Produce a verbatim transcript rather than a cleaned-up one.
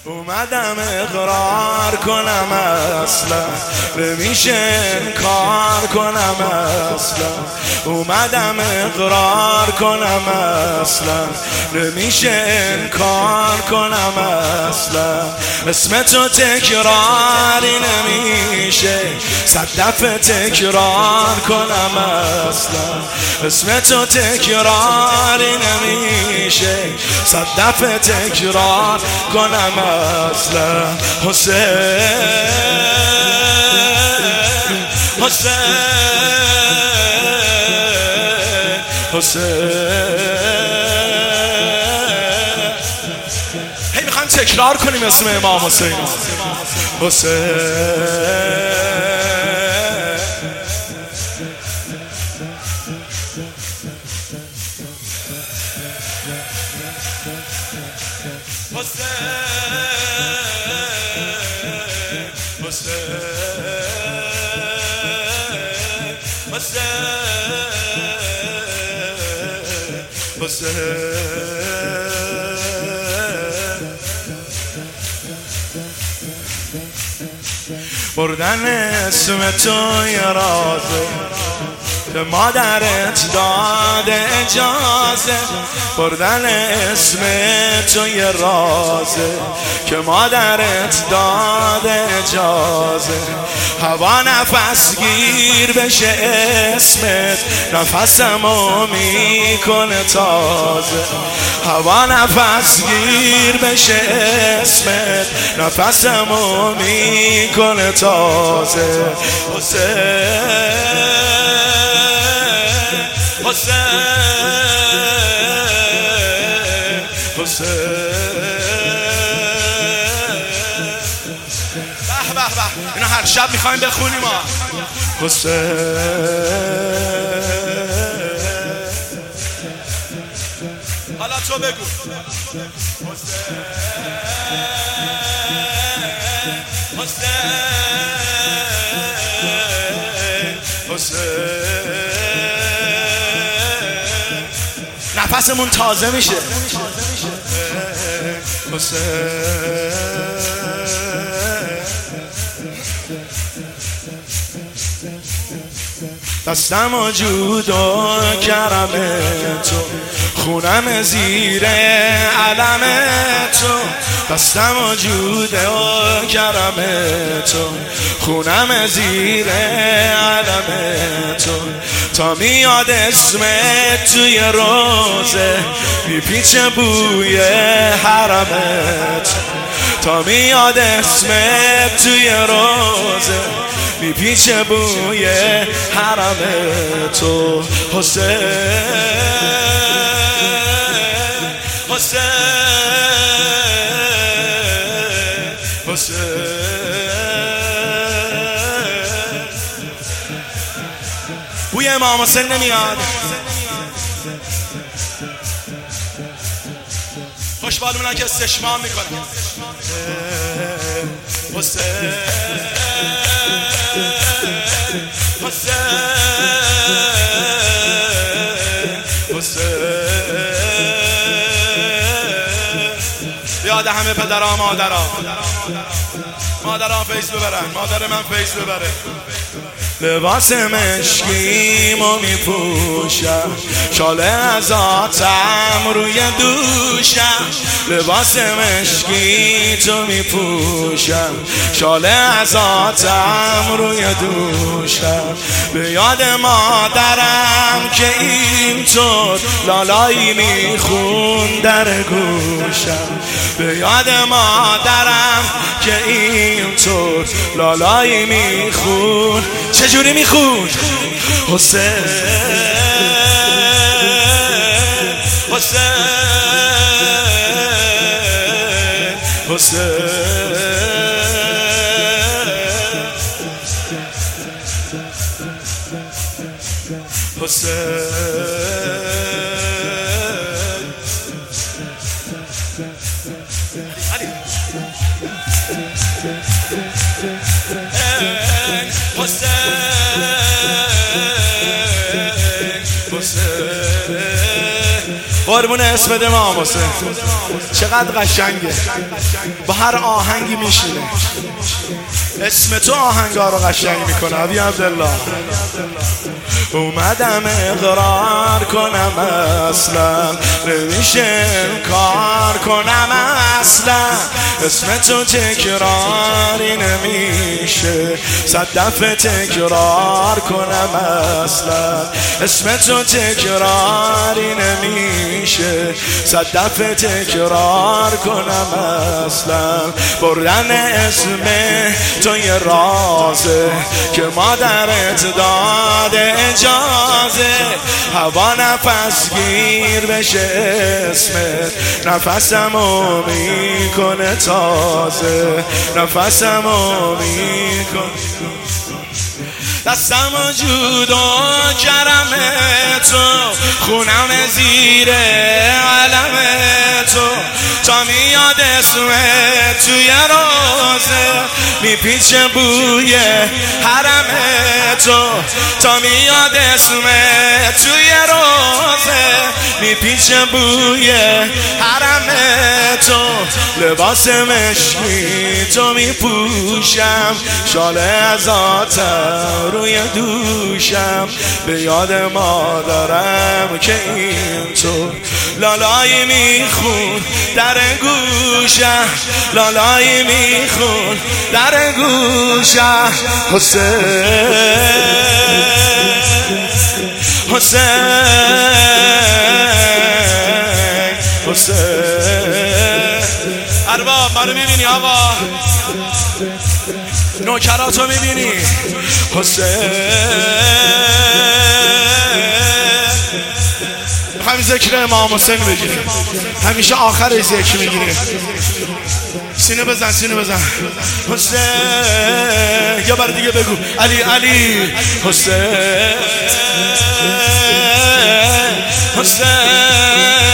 اومدم اقرار کنم اصلا نمیشه انکار کنم اصلا اومدم اقرار کنم اصلا نمیشه انکار کنم اصلا اسم تو تکراری نمیشه صد دفعه تکرار کنم اصلا اسم تو تکراری نمیشه صد دفعه تکرار کنم اصلا حسین حسین حسین هی میخوایم تکرار کنیم اسم امام حسین حسین بردن اسم تو یه رازه که مادرت داده اجازه بردن اسم تو یه رازه که مادرت داده اجازه هوا نفس گیر بشه اسمت نفسمو میکنه تازه هوا نفس گیر بشه اسمت نفسمو میکنه تازه حسین حسین حسین به به به اینو هر شب میخوایم بخونیم ما حسین حالا تو بگو حسین حسین حسین نفسمون تازه میشه حسین دستم و جود و کرم تو خونم زیر علم تو دستم و جود و کرم تو خونم زیر علم تو تا میاد اسمت توی روزه میپیچه بوی حرمت تا میاد اسمت توی روزه میپیچه بوی حرم تو حسین حسین حسین بوی امام حسین نمیاد خوشبالمونن که استشمام میکنن حسین حسین حسین یاد همه پدرها مادرها مادرها فیض ببرن مادر من فیض ببره لباس مشکیمو میپوشم شاله از آتم روی دوشم لباس مشکی تو میپوشم شاله از آتم روی دوشم به یاد مادرم که اینطور لالایی میخون در گوشم به یاد مادرم که اینطور لالایی میخون چجوری میخون حسین حسین حسین قربون اسم امام حسین. چقدر قشنگه، با هر آهنگی میشینه. اسم تو آهنگا رو قشنگ میکنه. ابی عبدالله اومدم اقرار کنم اصلا نمیشه کار کنم اصلا، اسم تو تکراری نمیشه صد دفعه تکرار کنم اصلا، اسم تو تکراری نمیشه صد دفعه تکرار کنم اصلا. بردن اسم تو یه رازه که مادرت داده اجازه، هوا نفس گیر بشه اسمت نفسمو میکنه تازه، نفسمو میکنه. دستمو جدا کرم تو، خونم زیر علم تو، تا میاد اسمت توی روزه میپیچه بوی حرم تو، تا میاد اسمت توی روزه میپیچه بوی حرم تو. لباس مشکی تو میپوشم، شال از آتر روی دوشم، به یاد مادرم که این تو لالایی میخون در گوشم، لالایی میخون در گوشم. حسین حسین حسین. ارباب منو میبینی آقا؟ نوکراتو میبینی؟ حسین همین ذکر امام حسین بگیریم، همیشه آخر ذکر میگیریم. سینه بزن سینه بزن. حسین یه بار دیگه بگو علی علی. حسین حسین